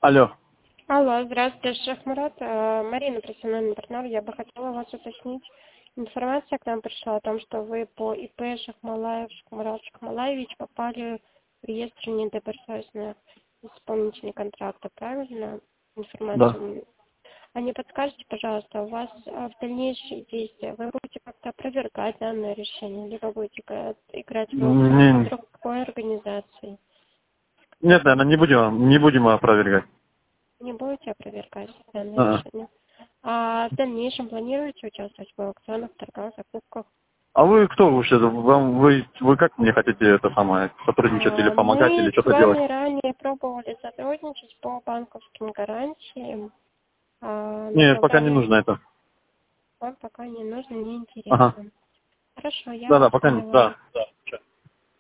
Алло. Алло, здравствуйте, Шахмарат. Марина, профессиональный партнер. Я бы хотела вас уточнить. Информация к нам пришла о том, что вы по ИП Шахмалаев, Шахмарат Шахмалаевич попали в реестр недобросовестных исполнителей контракта, правильно? Да. Информацию. А не подскажете, пожалуйста, у вас в дальнейшие действия, вы будете как-то опровергать данное решение, либо будете играть в другой организации? Нет, наверное, не будем опровергать. Не будете опровергать данное решение? А в дальнейшем планируете участвовать в аукционах, торгах, закупках? А вы кто вообще? Вы как мне хотите это самое сотрудничать или помогать, или Мы с что-то делать? вами ранее пробовали сотрудничать по банковским гарантиям. Нет, пока не Направляли. нужно это. Вам пока не нужно, не Ага. интересно. Хорошо, я Да, вас пока не. поняла. Да.